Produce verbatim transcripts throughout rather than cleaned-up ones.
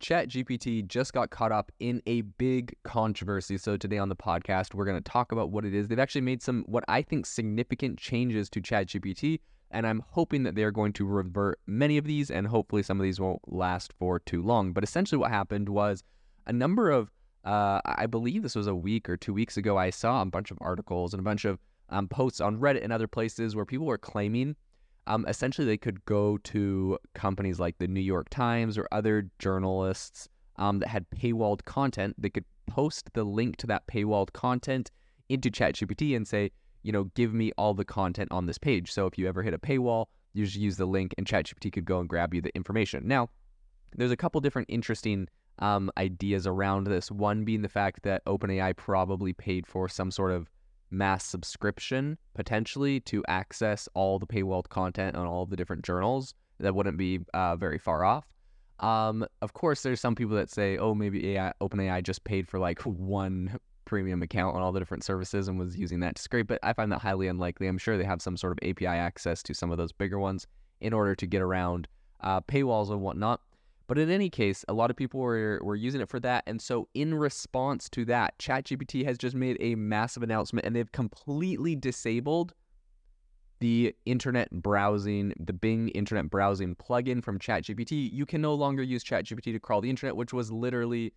ChatGPT just got caught up in a big controversy. So today on the podcast, we're going to talk about what it is. They've actually made some, what I think, significant changes to ChatGPT, and I'm hoping that they're going to revert many of these, and hopefully some of these won't last for too long. But essentially what happened was a number of, uh, I believe this was a week or two weeks ago, I saw a bunch of articles and a bunch of um, posts on Reddit and other places where people were claiming Um, essentially, they could go to companies like the New York Times or other journalists um, that had paywalled content. They could post the link to that paywalled content into ChatGPT and say, you know, give me all the content on this page. So if you ever hit a paywall, you just use the link and ChatGPT could go and grab you the information. Now, there's a couple different interesting um, ideas around this. One being the fact that OpenAI probably paid for some sort of mass subscription potentially to access all the paywalled content on all the different journals. That wouldn't be uh, very far off. Um, of course, there's some people that say, oh, maybe A I, OpenAI just paid for like one premium account on all the different services and was using that to scrape, but I find that highly unlikely. I'm sure they have some sort of A P I access to some of those bigger ones in order to get around uh, paywalls and whatnot. But in any case, a lot of people were, were using it for that. And so in response to that, ChatGPT has just made a massive announcement, and they've completely disabled the internet browsing, the Bing internet browsing plugin from ChatGPT. You can no longer use ChatGPT to crawl the internet, which was literally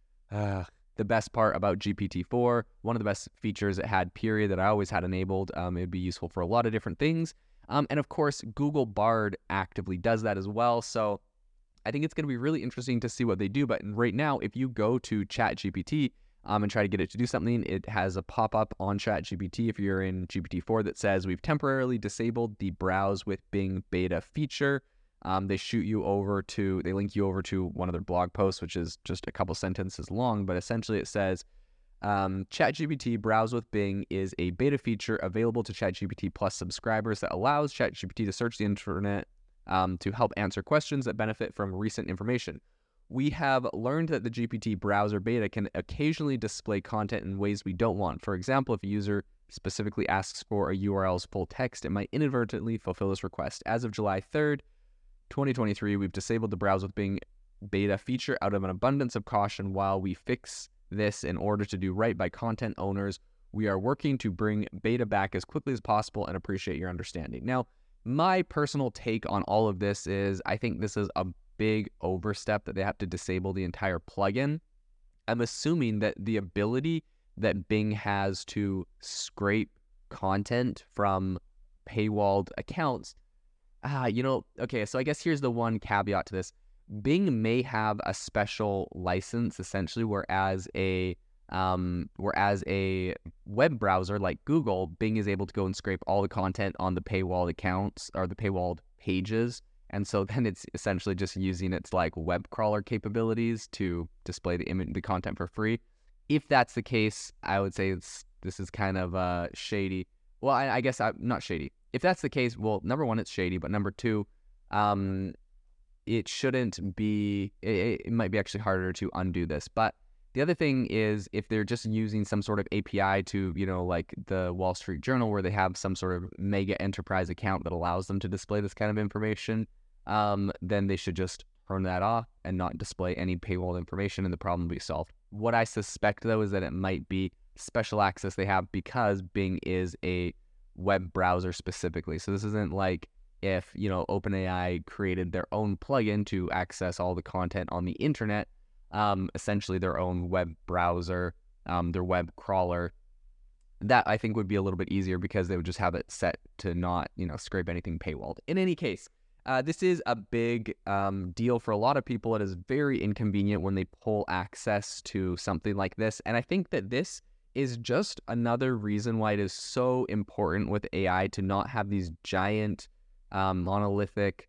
uh, the best part about G P T four. One of the best features it had, period, that I always had enabled. Um, it would be useful for a lot of different things. Um, and of course, Google Bard actively does that as well. So I think it's going to be really interesting to see what they do. But right now, if you go to ChatGPT um, and try to get it to do something, it has a pop-up on ChatGPT if you're in G P T four that says, we've temporarily disabled the Browse with Bing beta feature. Um, they shoot you over to, they link you over to one of their blog posts, which is just a couple sentences long. But essentially it says, um, ChatGPT Browse with Bing is a beta feature available to ChatGPT Plus subscribers that allows ChatGPT to search the internet Um, to help answer questions that benefit from recent information. We have learned that the G P T browser beta can occasionally display content in ways we don't want. For example, if a user specifically asks for a U R L's full text, it might inadvertently fulfill this request. As of July third, twenty twenty-three, we've disabled the Browse with Bing beta feature out of an abundance of caution. While we fix this in order to do right by content owners, we are working to bring beta back as quickly as possible and appreciate your understanding. Now, my personal take on all of this is I think this is a big overstep that they have to disable the entire plugin. I'm assuming that the ability that Bing has to scrape content from paywalled accounts, ah, you know, okay, so I guess here's the one caveat to this. Bing may have a special license, essentially, whereas a Um, whereas a web browser like Google, Bing is able to go and scrape all the content on the paywalled accounts or the paywalled pages. And so then it's essentially just using its like web crawler capabilities to display the image, the content for free. If that's the case, I would say it's, this is kind of uh, shady. Well, I, I guess I'm not shady. If that's the case, well, number one, it's shady. But number two, um, it shouldn't be, it, it might be actually harder to undo this. But the other thing is if they're just using some sort of A P I to, you know, like the Wall Street Journal, where they have some sort of mega enterprise account that allows them to display this kind of information, um, then they should just turn that off and not display any paywall information, and the problem will be solved. What I suspect, though, is that it might be special access they have because Bing is a web browser specifically. So this isn't like if, you know, OpenAI created their own plugin to access all the content on the internet, Um, essentially their own web browser, um, their web crawler. That I think would be a little bit easier because they would just have it set to not, you know, scrape anything paywalled. In any case, uh, this is a big um, deal for a lot of people. It is very inconvenient when they pull access to something like this. And I think that this is just another reason why it is so important with A I to not have these giant um, monolithic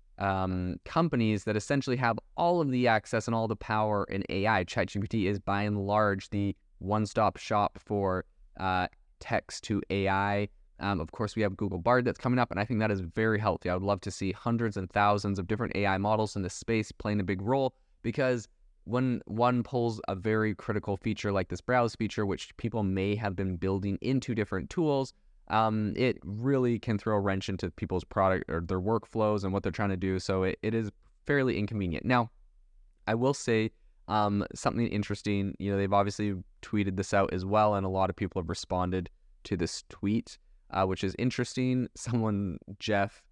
Um, companies that essentially have all of the access and all the power in A I. ChatGPT is by and large the one-stop shop for uh, text to A I. Um, of course, we have Google Bard that's coming up, and I think that is very healthy. I would love to see hundreds and thousands of different A I models in this space playing a big role, because when one pulls a very critical feature like this browse feature, which people may have been building into different tools, um, it really can throw a wrench into people's product or their workflows and what they're trying to do. So it, it is fairly inconvenient. Now, I will say um, something interesting. You know, they've obviously tweeted this out as well, and a lot of people have responded to this tweet, uh, which is interesting. Someone, Jeff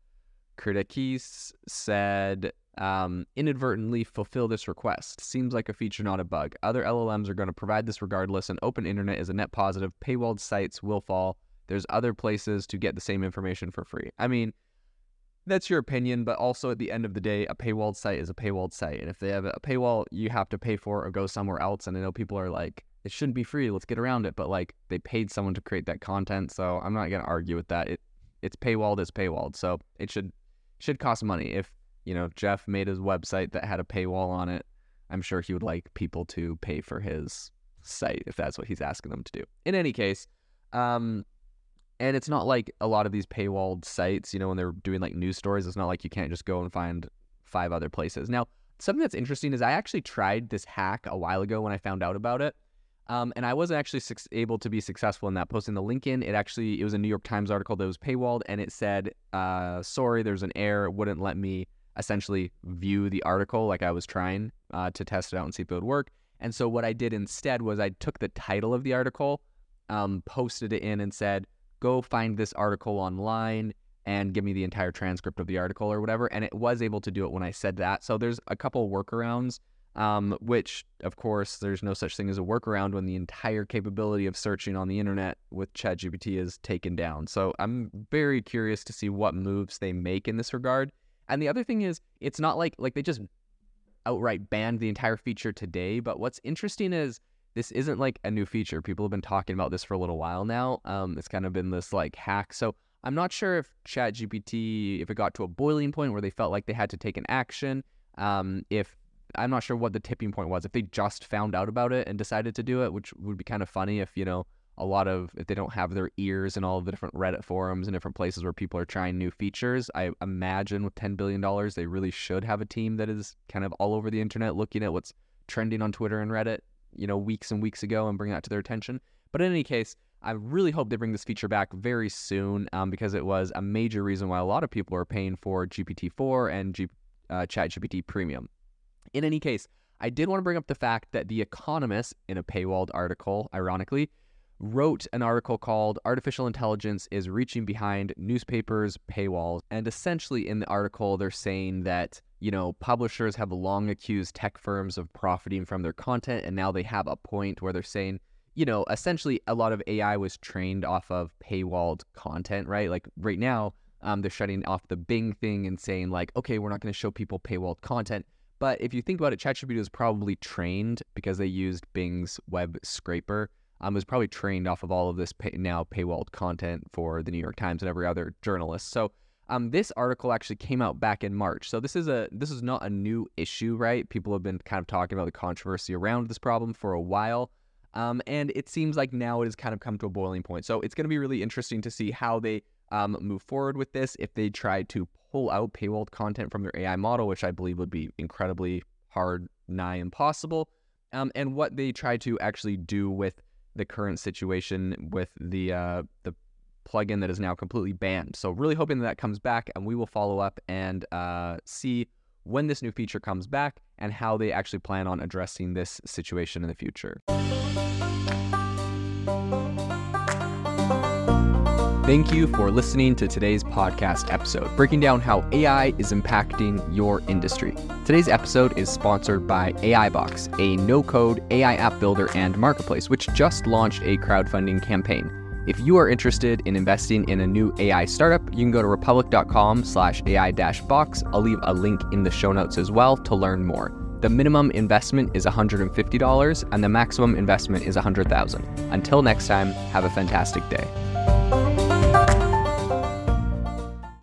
Kurdakis, said, um, inadvertently fulfill this request. Seems like a feature, not a bug. Other L L Ms are going to provide this regardless. An open internet is a net positive. Paywalled sites will fall. There's other places to get the same information for free. I mean, that's your opinion, but also at the end of the day, a paywalled site is a paywalled site. And if they have a paywall you have to pay for or go somewhere else, and I know people are like, it shouldn't be free, let's get around it. But like, they paid someone to create that content, so I'm not going to argue with that. It It's paywalled, it's paywalled. So it should should cost money. If, you know, Jeff made his website that had a paywall on it, I'm sure he would like people to pay for his site if that's what he's asking them to do. In any case, um... and it's not like a lot of these paywalled sites, you know, when they're doing like news stories, it's not like you can't just go and find five other places. Now, something that's interesting is I actually tried this hack a while ago when I found out about it. Um, and I wasn't actually su- able to be successful in that. Posting the link in, it actually, it was a New York Times article that was paywalled, and it said, uh, sorry, there's an error. It wouldn't let me essentially view the article like I was trying uh, to test it out and see if it would work. And so what I did instead was I took the title of the article, um, posted it in and said, go find this article online and give me the entire transcript of the article or whatever. And it was able to do it when I said that. So there's a couple workarounds, um, which, of course, there's no such thing as a workaround when the entire capability of searching on the internet with ChatGPT is taken down. So I'm very curious to see what moves they make in this regard. And the other thing is, it's not like like they just outright banned the entire feature today. But what's interesting is, this isn't like a new feature. People have been talking about this for a little while now. Um, it's kind of been this like hack. So I'm not sure if ChatGPT, if it got to a boiling point where they felt like they had to take an action. Um, if I'm not sure what the tipping point was. If they just found out about it and decided to do it, which would be kind of funny if, you know, a lot of, if they don't have their ears in all of the different Reddit forums and different places where people are trying new features. I imagine with ten billion dollars, they really should have a team that is kind of all over the internet looking at what's trending on Twitter and Reddit, you know, weeks and weeks ago and bring that to their attention. But in any case, I really hope they bring this feature back very soon, um, because it was a major reason why a lot of people are paying for G P T four and G- uh, ChatGPT Premium. In any case, I did want to bring up the fact that The Economist, in a paywalled article, ironically, wrote an article called Artificial Intelligence is Reaching Behind Newspapers' Paywalls. And essentially in the article, they're saying that, you know, publishers have long accused tech firms of profiting from their content, and now they have a point where they're saying, you know, essentially a lot of A I was trained off of paywalled content, right? Like right now, um, they're shutting off the Bing thing and saying like, okay, we're not going to show people paywalled content. But if you think about it, ChatGPT was probably trained because they used Bing's web scraper. Um, was probably trained off of all of this pay, now paywalled content for the New York Times and every other journalist. So um, this article actually came out back in March. So this is a this is not a new issue, right? People have been kind of talking about the controversy around this problem for a while. Um, and it seems like now it has kind of come to a boiling point. So it's going to be really interesting to see how they um, move forward with this. If they try to pull out paywalled content from their A I model, which I believe would be incredibly hard, nigh impossible, um, and what they try to actually do with the current situation with the uh, the plugin that is now completely banned. So really hoping that, that comes back, and we will follow up and uh, see when this new feature comes back and how they actually plan on addressing this situation in the future. Thank you for listening to today's podcast episode, breaking down how A I is impacting your industry. Today's episode is sponsored by AIbox, a no-code A I app builder and marketplace, which just launched a crowdfunding campaign. If you are interested in investing in a new A I startup, you can go to republic.com slash AI dash box. I'll leave a link in the show notes as well to learn more. The minimum investment is one hundred fifty dollars and the maximum investment is one hundred thousand dollars. Until next time, have a fantastic day.